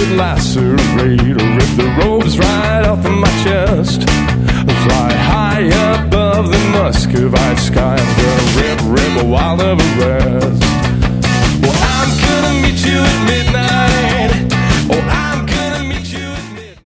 could lacerate or rip the robes right off of my chest. Fly high above the Muscovite sky. I'm gonna rip a wild of a rest. Well, I'm gonna meet you at midnight